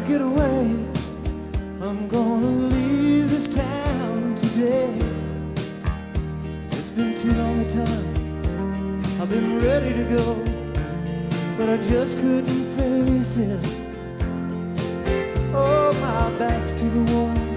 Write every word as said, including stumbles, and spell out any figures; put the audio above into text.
get away. I'm gonna leave this town today. It's been too long a time. I've been ready to go, but I just couldn't face it. Oh, my back's to the wall.